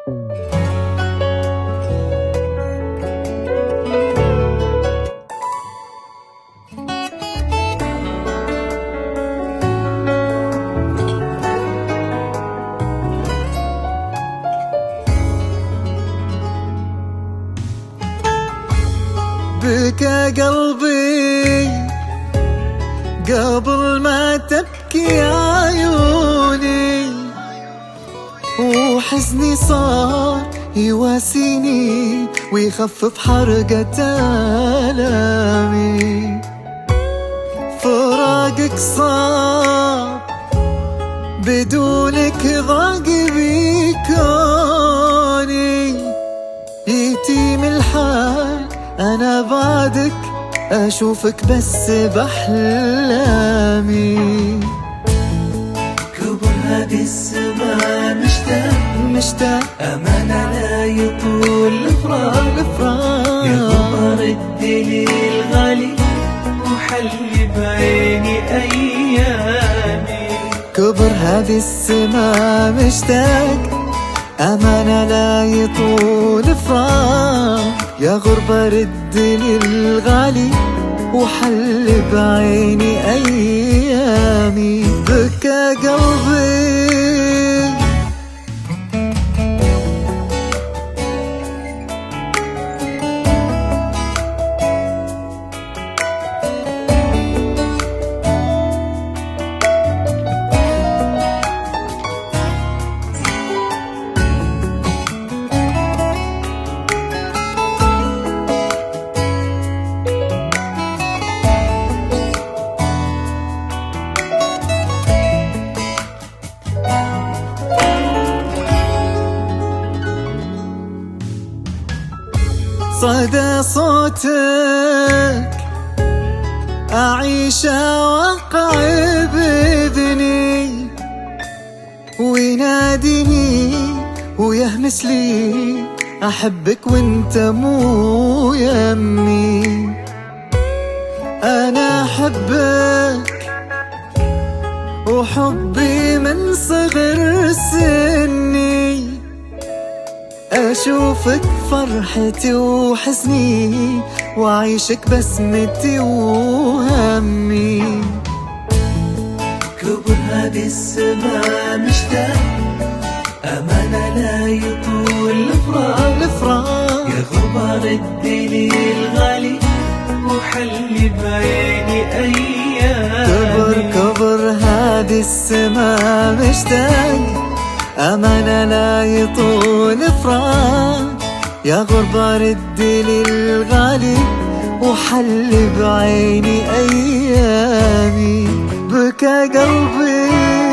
بكى قلبي قبل ما تبكي عيوني، وحزني صار يواسيني ويخفف حرقة آلامي. فراقك صعب بدونك ضاق بي كوني، يتيم الحال أنا بعدك أشوفك بس بأحلامي. كبر هذه السما مشتاق أمانة لا يطول الفراق. يا غبار الدليل غالي وحلي بعيني أيامي. كبر هذه السما مشتاق أمانة لا يطول فراق. يا غربة رد لي الغالي وحل بعيني أيامي. بكى قلبي صدى صوتك أعيش أوقع بإذني، ويناديني ويهمس لي أحبك وانت مو يمي. أنا أحبك وحبي من صغر سني، أشوفك فرحتي وحزني وأعيشك بسمتي وهمي. كبر هذه السما مشتاق أمانة لا يطول الفراق. يا غبار الدليل غالي وحلي بعيني أيامي. كبر هذه السما مشتاق أمانة لا يطول فراق. يا غربة رد لي الغالي وحل بعيني أيامي. بكى قلبي